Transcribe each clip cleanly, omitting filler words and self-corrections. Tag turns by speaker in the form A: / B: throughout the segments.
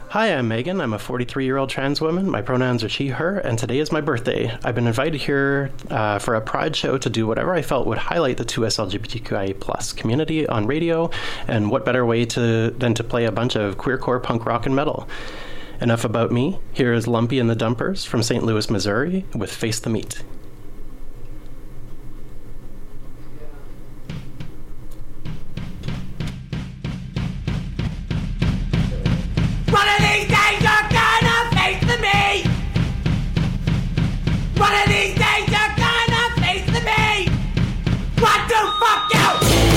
A: Hi, I'm Megan. I'm a 43-year-old trans woman. My pronouns are she, her, and today is my birthday. I've been invited here for a Pride show to do whatever I felt would highlight the 2S LGBTQIA+ community on radio, and what better way than to play a bunch of queercore punk rock and metal. Enough about me. Here is Lumpy and the Dumpers from St. Louis, Missouri, with Face the Meat.
B: One of these days you're gonna face the meat. One of these days you're gonna face the meat. Want to fuck you?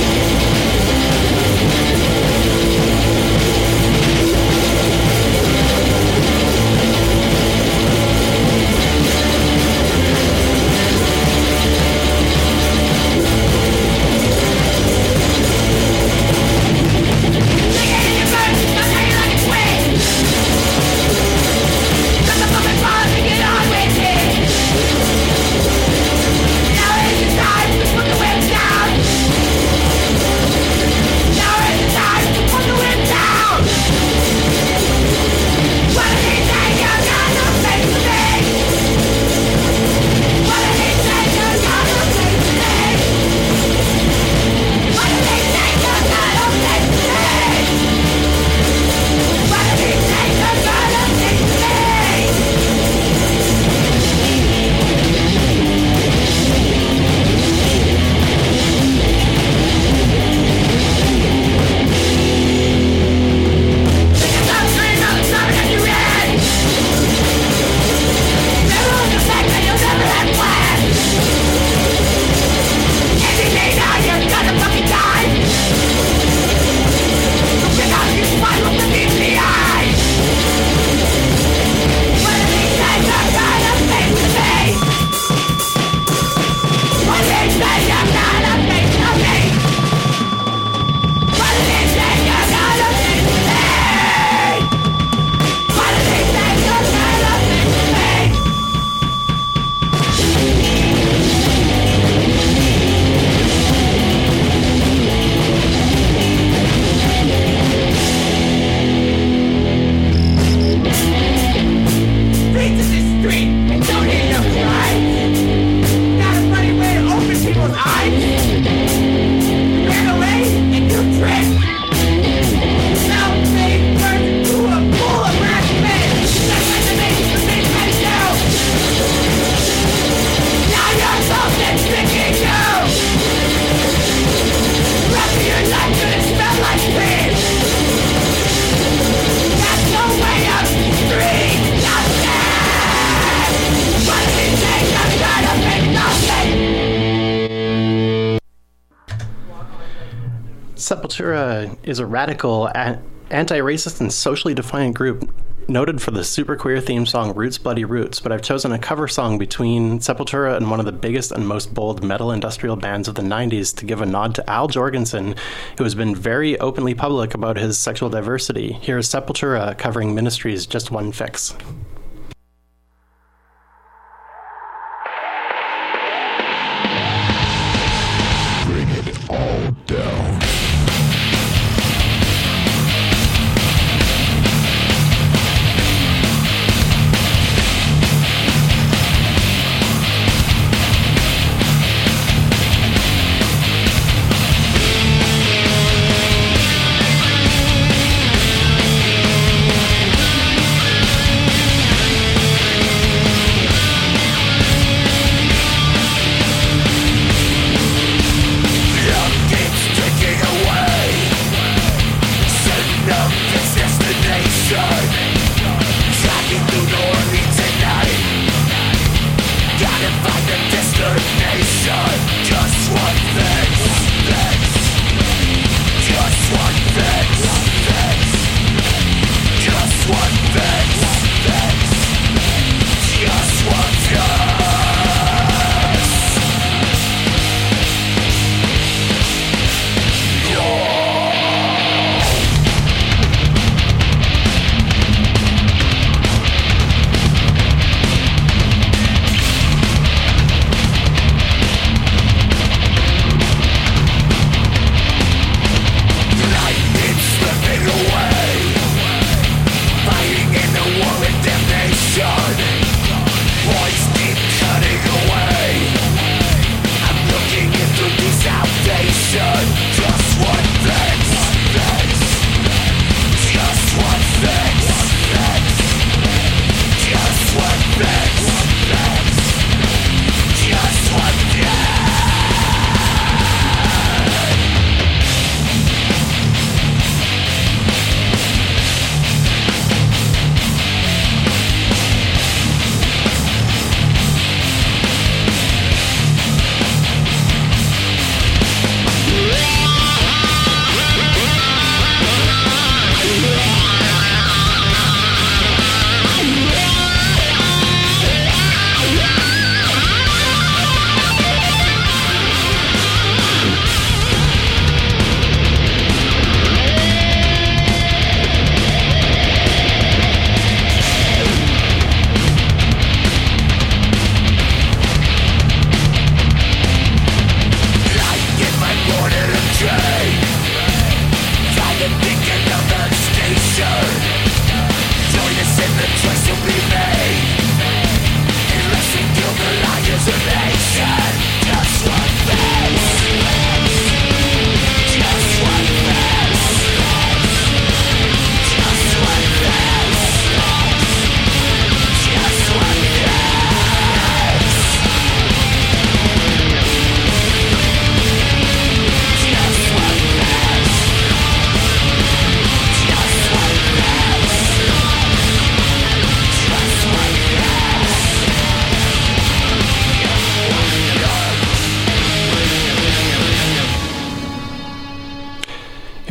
A: Sepultura is a radical, anti-racist, and socially defiant group noted for the super queer theme song Roots Bloody Roots, but I've chosen a cover song between Sepultura and one of the biggest and most bold metal industrial bands of the 90s to give a nod to Al Jorgensen, who has been very openly public about his sexual diversity. Here's Sepultura covering Ministry's Just One Fix.
C: Bring it all down.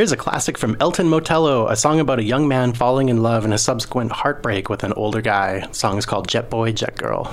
A: Here's a classic from Elton Motello, a song about a young man falling in love and a subsequent heartbreak with an older guy. The song is called Jet Boy, Jet Girl.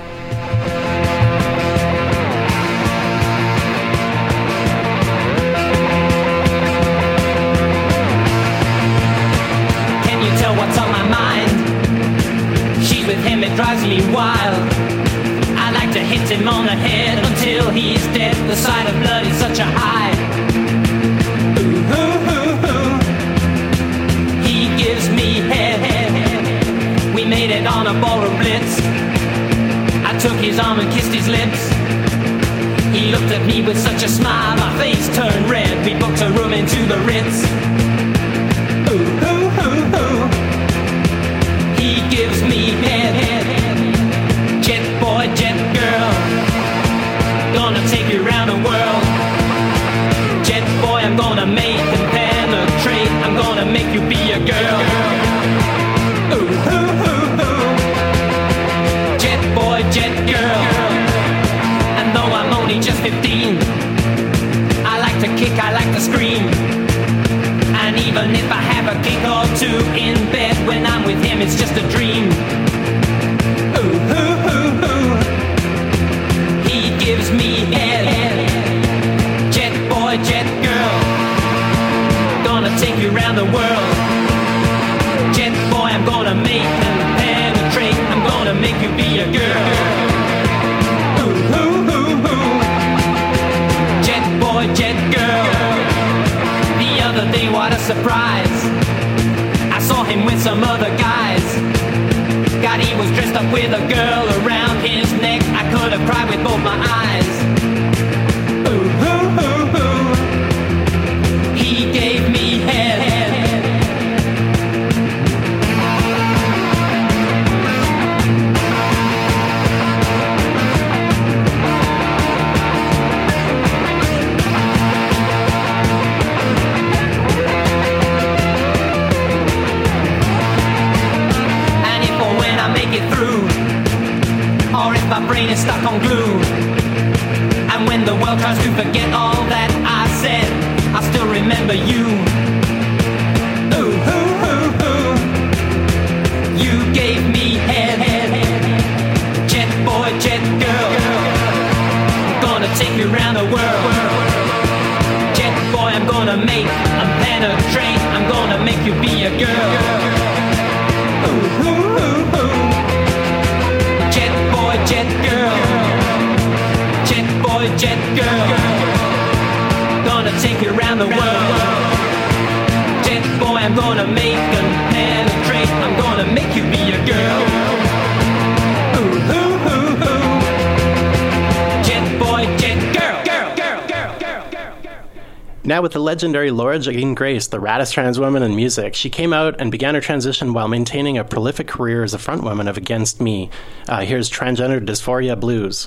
B: Can you tell what's on my mind? She's with him, it drives me wild. I like to hit him on the head until he's dead. The sight of blood is such a high. Ooh, ooh, ooh, ooh. He gives me head. We made it on a ballroom blitz. I took his arm and kissed his lips. He looked at me with such a smile, my face turned red. We booked a room into the Ritz. Ooh, ooh, ooh, ooh. He gives me head. Jet boy, jet girl, gonna take you around the world. Jet boy, I'm gonna make and penetrate. I'm gonna make you be a girl. Ooh, ooh, ooh, ooh. Jet boy, jet girl. And though I'm only just 15, I like to kick, I like to scream. And even if I have a kick or two in bed, when I'm with him it's just a dream. Ooh, ooh, ooh, ooh. He gives me head. Jet boy, jet girl, gonna take you around the world. Jet boy, I'm gonna make and penetrate. I'm gonna make you be a girl. Ooh, ooh, ooh, ooh. Jet boy, jet girl. The other day, what a surprise, I saw him with some other guys. God, he was dressed up with a girl around his neck. I could have cried with both my eyes. Ooh, ooh, ooh, ooh. He gave me head. Or if my brain is stuck on glue, and when the world tries to forget all that I said, I still remember you. Ooh, ooh, ooh, ooh. You gave me head. Jet boy, jet girl, gonna take you around the world. Jet boy, I'm gonna make and penetrate. I'm gonna make you be a girl. Ooh, ooh, ooh, ooh. Jet boy, jet girl. Jet boy, jet girl, gonna take you around the world. Jet boy, I'm gonna make and penetrate. I'm gonna make you be a girl. Ooh, ooh, ooh, ooh. Jet boy, jet girl, girl, girl, girl, girl, girl, girl.
A: Now with the legendary Laura Jean Grace, the raddest trans woman in music, she came out and began her transition while maintaining a prolific career as a frontwoman of Against Me. Here's Transgender Dysphoria Blues.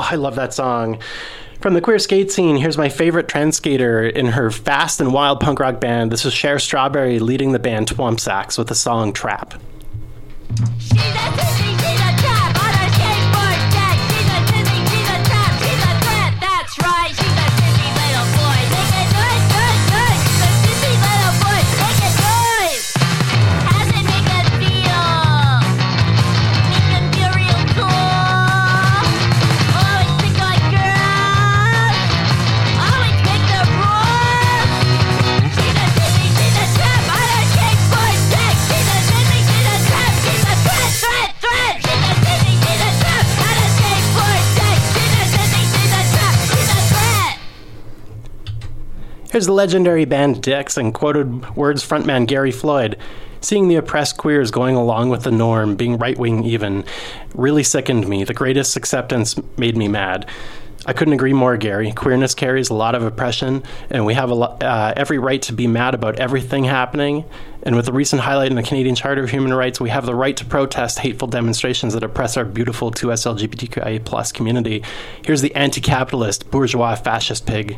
A: I love that song. From the queer skate scene, here's my favorite trans skater in her fast and wild punk rock band. This is Cher Strawberry leading the band Twomp Sax with the song Trap.
D: She's a sissy, she's a trap on a skateboard deck. She's a sissy, she's a trap, she's a threat. That's right, she's a sissy little boy. Make it noise, noise, noise. She's a sissy little boy. Make it noise. How's it make us feel? Make them feel real cool. Always pick on girls. Always make them roar. She's a sissy, she's a trap on a skateboard deck. She's a sissy, she's a trap, she's a threat, threat, threat. She's a sissy, she's a trap on a skateboard deck. She's a sissy, she's a trap, she's a threat.
A: Here's the legendary band Dix and quoted words frontman Gary Floyd. Seeing the oppressed queers going along with the norm, being right-wing even, really sickened me. The greatest acceptance made me mad. I couldn't agree more, Gary. Queerness carries a lot of oppression, and we have every right to be mad about everything happening. And with the recent highlight in the Canadian Charter of Human Rights, we have the right to protest hateful demonstrations that oppress our beautiful 2S LGBTQIA+ community. Here's the anti-capitalist, bourgeois, fascist pig.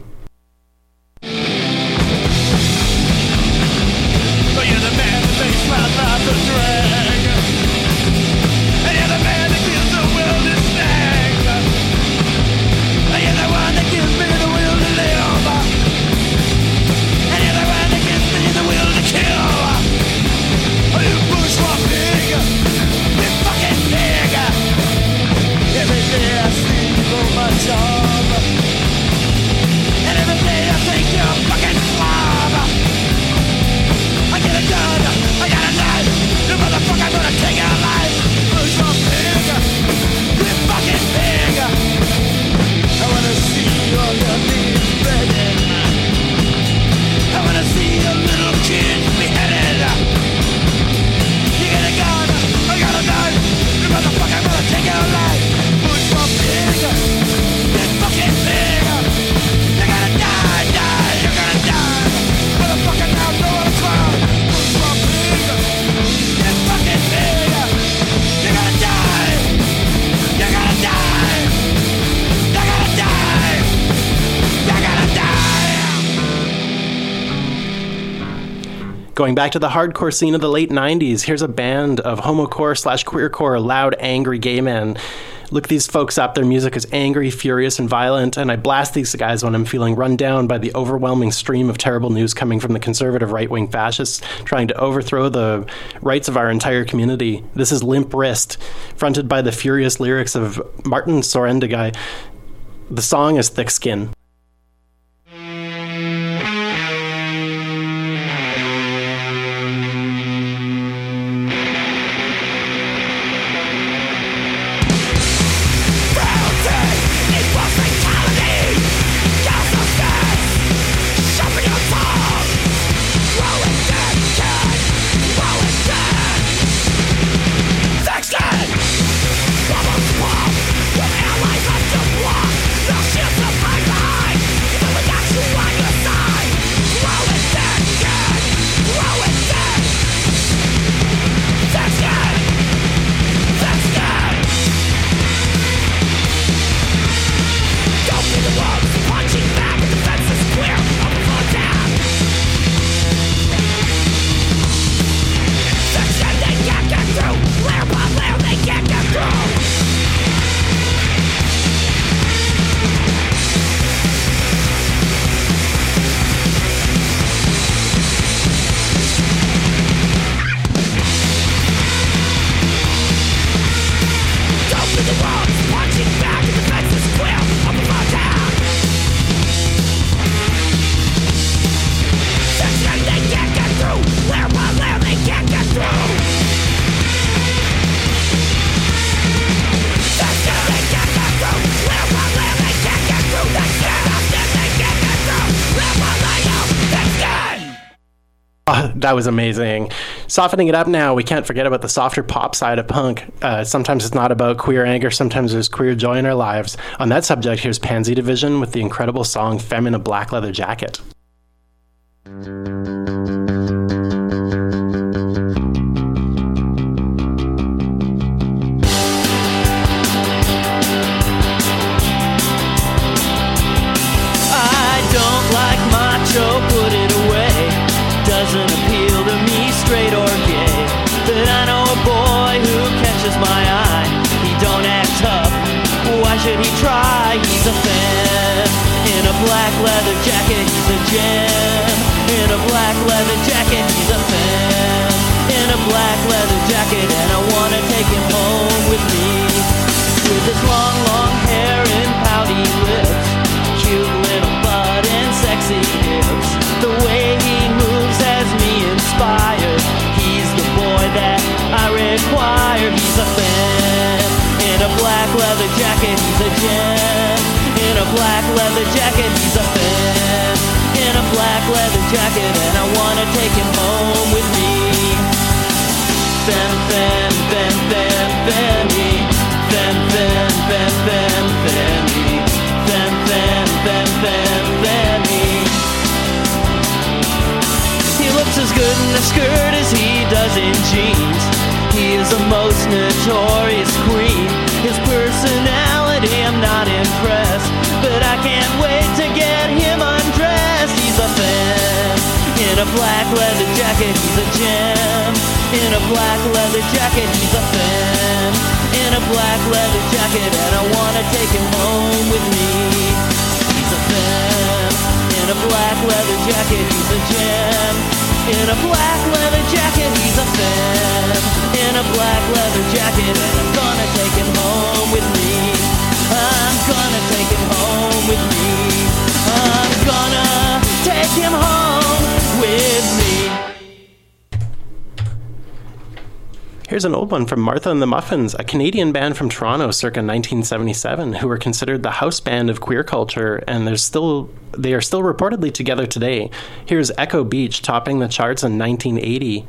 E: But you're the man that makes my life a drag. And you're the man that gives the will to snag. And you're the one that gives me the will to live. And you're the one that gives me the will to kill. Oh, you bourgeois pig. You fucking pig. Every day I see you on my job. And every day I think you're a fucking slob. I get a gun, I got a knife. You motherfucker, I'm gonna take your life. Bourgeois pig, you fucking pig. I wanna see you on your knees begging. I wanna see a little kid beheaded. You get a gun, I got a knife. You motherfucker, I'm gonna take your life. Bourgeois pig, you fucking pig. You're gonna die, die, you're gonna die. Motherfucker, now know what it's about. Bourgeois pig, you fucking pig. You're gonna die. You're gonna die. You're gonna die. You're gonna die.
A: Going back to the hardcore scene of the late 90s, here's a band of homocore/queercore, loud, angry gay men. Look these folks up. Their music is angry, furious, and violent, and I blast these guys when I'm feeling run down by the overwhelming stream of terrible news coming from the conservative right-wing fascists trying to overthrow the rights of our entire community. This is Limp Wrist, fronted by the furious lyrics of Martin Sorendegai. The song is Thick Skin. That was amazing. Softening it up now, we can't forget about the softer pop side of punk. Sometimes it's not about queer anger, sometimes there's queer joy in our lives. On that subject, here's Pansy Division with the incredible song Femme in a Black Leather Jacket.
B: should he try? He's a fan. In a black leather jacket, he's a gem. In a black leather jacket, he's a fan. In a black leather jacket, and I wanna take him home with me. With his long, long hair and pouty lips, cute little butt and sexy hips. The way he moves has me inspired. He's the boy that I require. He's a fan. In a black leather jacket, he's a gem. In a black leather jacket, he's a fan. In a black leather jacket, and I wanna take him home with me. Fan, fan, fan, fan, fanny. Fan, fan, fan, fan, fanny. Fan, fan, fan, fan, fanny. He looks as good in a skirt as he does in jeans. He is a most notorious queen. His personality, I'm not impressed, but I can't wait to get him undressed. He's a fan. In a black leather jacket, he's a gem. In a black leather jacket, he's a fan. In a black leather jacket, and I wanna take him home with me. He's a fan. In a black leather jacket, he's a gem. In a black leather jacket, he's a fan. In a black leather jacket, and I'm gonna take him home with me. I'm gonna take him home with me. I'm gonna take him home with me.
A: Here's an old one from Martha and the Muffins, a Canadian band from Toronto circa 1977 who were considered the house band of queer culture, and they are still reportedly together today. Here's Echo Beach topping the charts in 1980.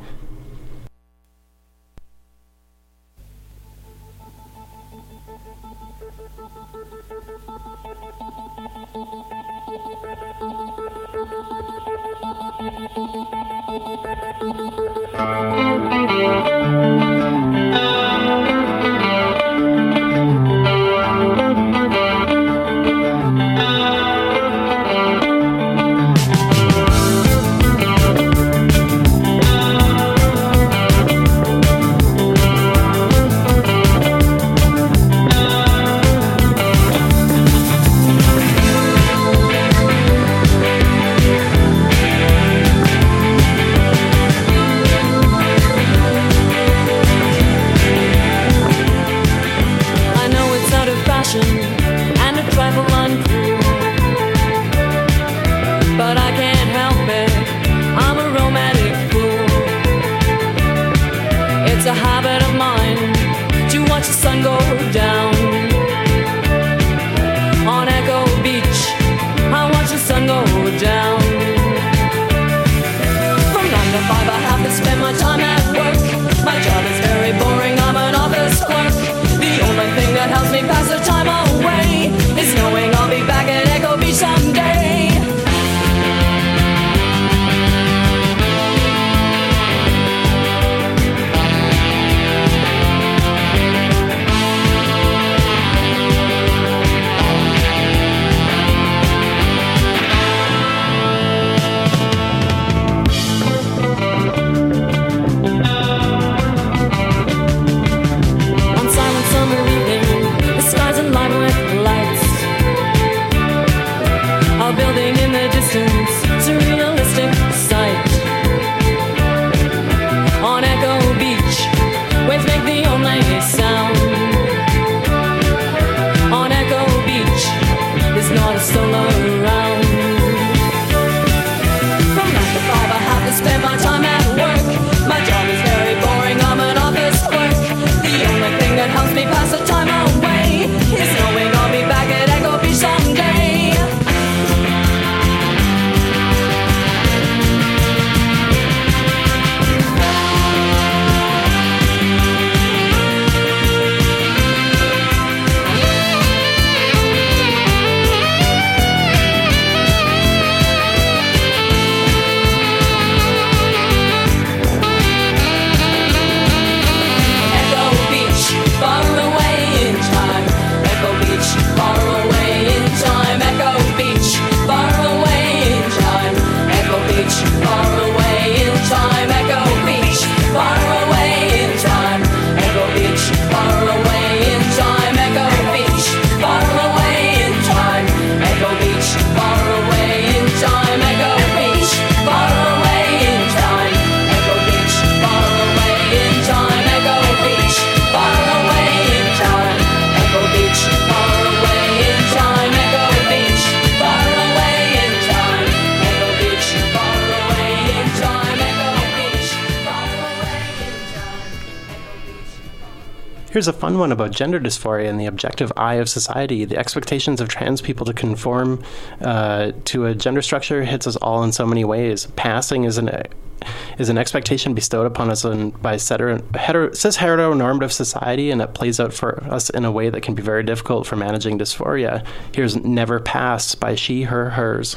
A: Here's a fun one about gender dysphoria and the objective eye of society. The expectations of trans people to conform to a gender structure hits us all in so many ways. Passing is an expectation bestowed upon us by cis heteronormative society, and it plays out for us in a way that can be very difficult for managing dysphoria. Here's Never Pass by She, Her, Hers.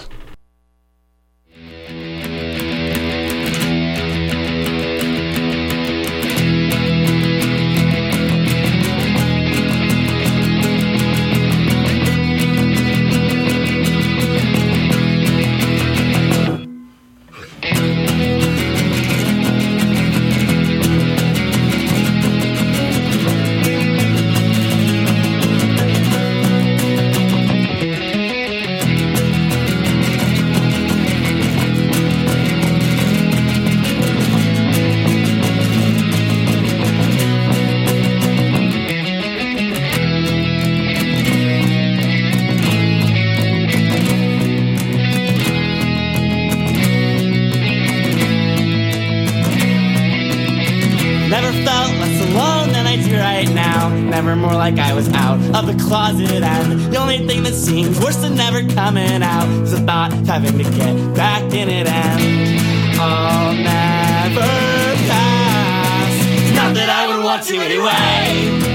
F: Like I was out of the closet, and the only thing that seems worse than never coming out is the thought of having to get back in it, and I'll never pass. Not that I would want to anyway.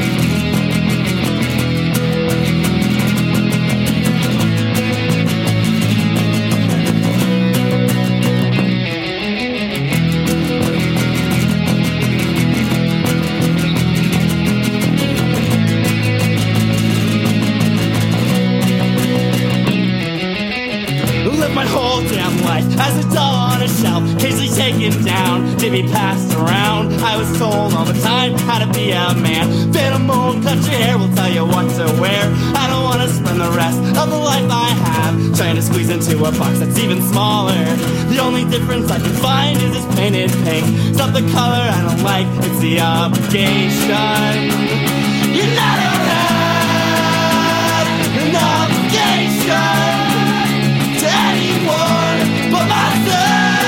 F: As a doll on a shelf, occasionally taken down to be passed around. I was told all the time how to be a man. Fit a mold, cut your hair, we'll tell you what to wear. I don't want to spend the rest of the life I have trying to squeeze into a box that's even smaller. The only difference I can find is it's painted pink. It's not the color I don't like, it's the obligation. You never have an obligation to anyone but myself.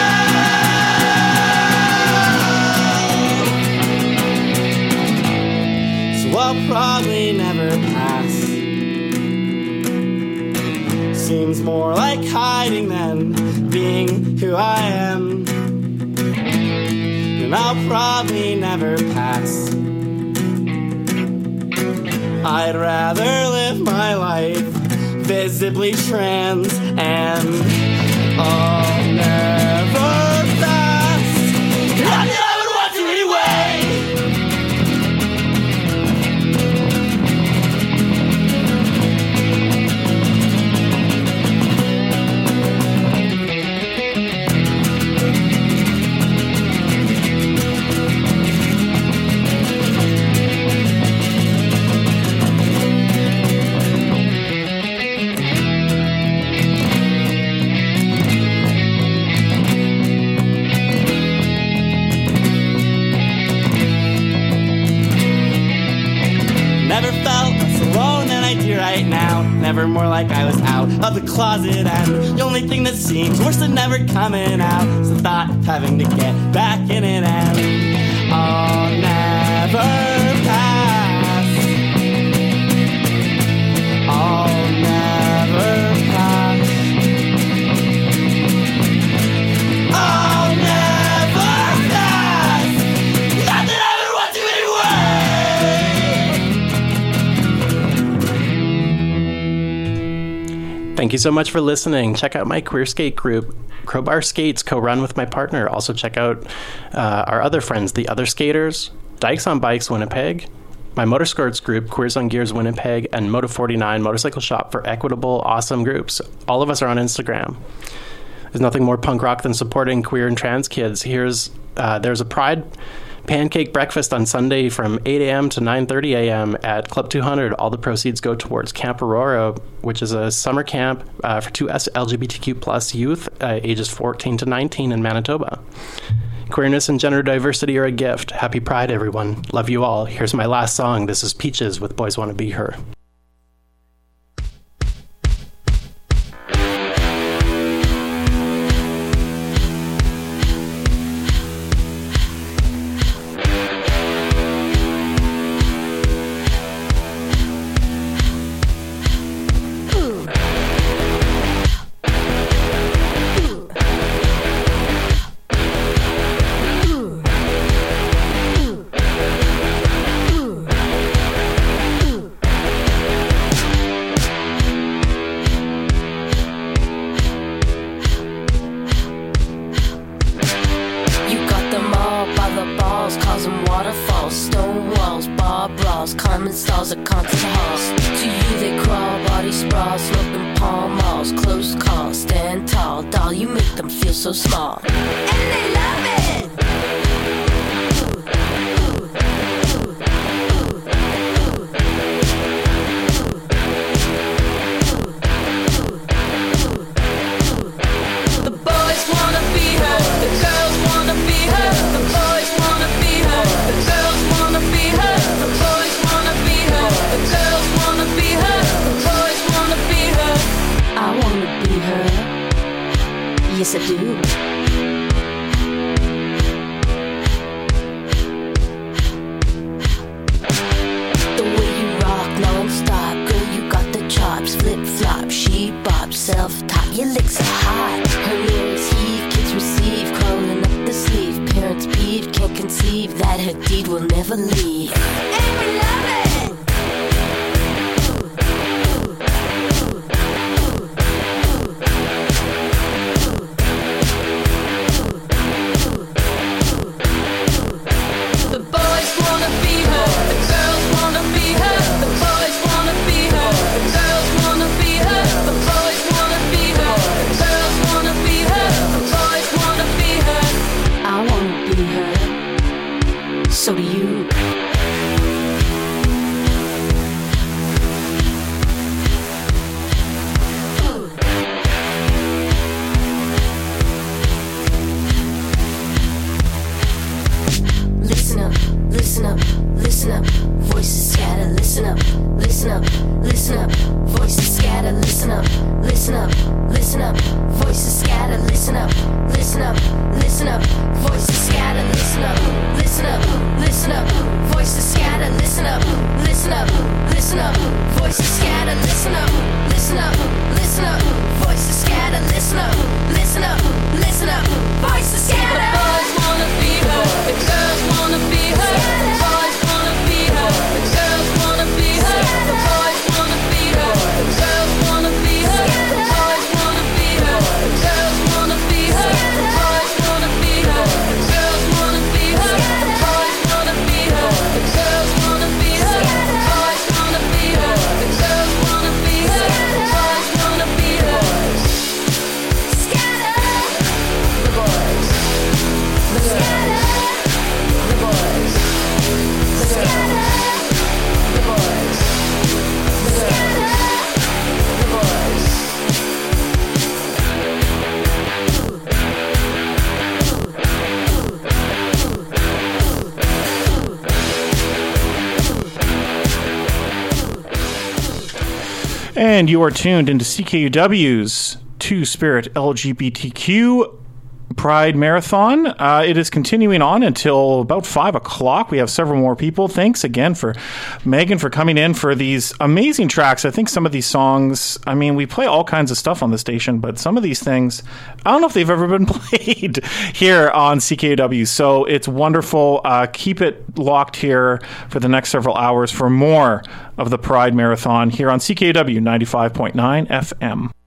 F: So I'll probably never pass. Seems more like hiding than being who I am. And I'll probably never pass. I'd rather live my life visibly trans, and I'll never pass. Not that I would want to anyway. Never more like I was out of the closet, and the only thing that seems worse than never coming out is the thought of having to get back in it, and I'll never pass. I'll never pass. I'll never pass. Not that I would want to
A: Thank you so much for listening. Check out my queer skate group, Crowbar Skates, co-run with my partner. Also check out our other friends, The Other Skaters, Dykes on Bikes Winnipeg, my Motorskirts group, Queers on Gears Winnipeg, and Moto 49 Motorcycle Shop for equitable, awesome groups. All of us are on Instagram. There's nothing more punk rock than supporting queer and trans kids. There's a Pride pancake breakfast on Sunday from 8 a.m. to 9:30 a.m. at Club 200. All the proceeds go towards Camp Aurora, which is a summer camp for two LGBTQ plus youth ages 14 to 19 in Manitoba. Queerness and gender diversity are a gift. Happy Pride, everyone. Love you all. Here's my last song. This is Peaches with Boys Wanna Be Her.
G: stars at concert halls. To you they crawl, body sprawl, smoking Pall Malls, close call, stand tall, doll, you make them feel so small. And they love it. The boys wanna be her, the girls wanna be her. The boys wanna be her, the girls wanna be her. The boys wanna be her, the girls wanna be her. The boys wanna be her. I wanna be her. Yes, I do. The way you rock non-stop, girl, you got the chops. Flip-flop, she bop, self-top, your licks are hot. Her lyrics heave, kids receive, crawling up the sleeve. Parents peeve, can't conceive that her deed will never leave. And we love it. The boys wanna be her, the girls wanna be her. The boys wanna be her, the girls wanna be her. The boys wanna be her, the girls wanna be her. The boys wanna be her. I wanna be her. So do you. Listen up, listen up, listen up. Voices scatter, listen up, listen up, listen up. Voices scatter, listen up, listen up, listen up. Voices scatter, listen up, listen up, listen up. Voices scatter, listen up, listen up, listen up. Voices scatter, listen up, listen up, listen up. Voices scatter, listen up, listen up, listen up. Voices scatter, listen up, listen up, listen up. Voices scatter. The boys wanna be her, the girls wanna be her. The boys wanna be her, the girls wanna be her. The boys wanna be her, the girls wanna be her. The boys wanna be her, the girls wanna be her. The boys wanna be her, the girls wanna be her. The boys wanna be her, the girls wanna be her. The boys wanna be her, the girls wanna be her. The boys wanna be her. Scatter. The boys. The girls. The boys. The girls. The boys. The girls. The boys.
H: And you are tuned into CKUW's Two-Spirit LGBTQ Pride Marathon. It is continuing on until about 5 o'clock. We have several more people. Thanks again for Megan for coming in for these amazing tracks. I think some of these songs, I mean, we play all kinds of stuff on the station, but some of these things, I don't know if they've ever been played here on CKUW. So it's wonderful. Keep it locked here for the next several hours for more of the Pride Marathon here on CKUW 95.9 FM.